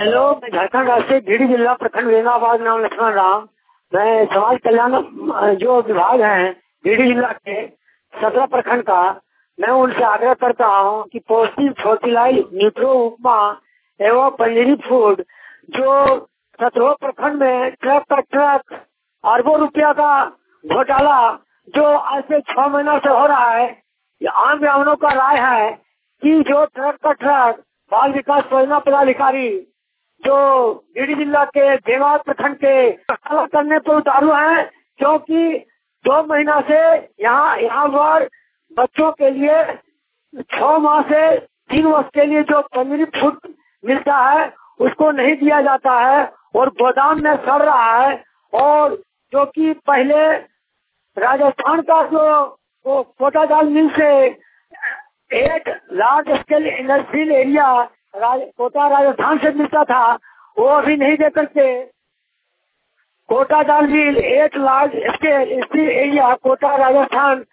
Hello, मैं झारखंड राज्य गिरिडीह जिला प्रखंड वेंगाबाद नाम लक्ष्मण राम। मैं समाज कल्याण जो विभाग है गिरिडीह जिला के 17 प्रखंड का, मैं उनसे आग्रह करता हूँ कि पौष्टिक फोर्टिलाइज न्यूट्रो उपमा एवं पनीरी फूड जो 17 प्रखंड में ट्रक पर ट्रक अरबों रुपया का घोटाला जो आज से 6 महीना से हो रहा है, आम ग्रामीणों का राय है कि जो ट्रक पर ट्रक बाल विकास योजना पदाधिकारी जो गिरिडीह जिला के वेंगाबाद प्रखंड के करने पर उतारू है, क्योंकि 2 महीना से यहाँ पर बच्चों के लिए 6 माह से 3 वर्ष के लिए जो पनीरी फूड मिलता है उसको नहीं दिया जाता है और गोदाम में सड़ रहा है। और जो कि पहले राजस्थान का जो कोटा जाल मिल से एक large scale industrial area Kota Rajasthan से मिलता था, वो अभी नहीं दे करके कोटा जाल मिल एक large scale industrial area Kota Rajasthan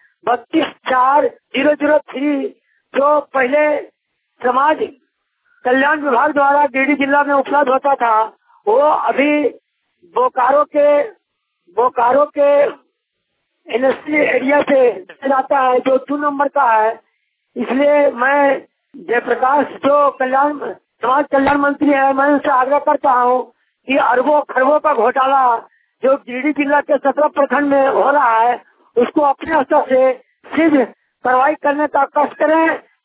324003 जो पहले समाज कल्याण विभाग द्वारा गिरिडीह जिला में उपलब्ध होता था, वो अभी बोकारो के इंडस्ट्रियल एरिया से जाता है जो 2 नंबर का है। इसलिए मैं जयप्रकाश जो समाज कल्याण मंत्री है, मैं उनसे आग्रह करता हूँ कि अरबों खरबों का घोटाला जो गिरिडीह जिला के 17 प्रखंड में हो रहा है उसको अपने स्तर से सिद्ध कार्रवाई करने का कष्ट करें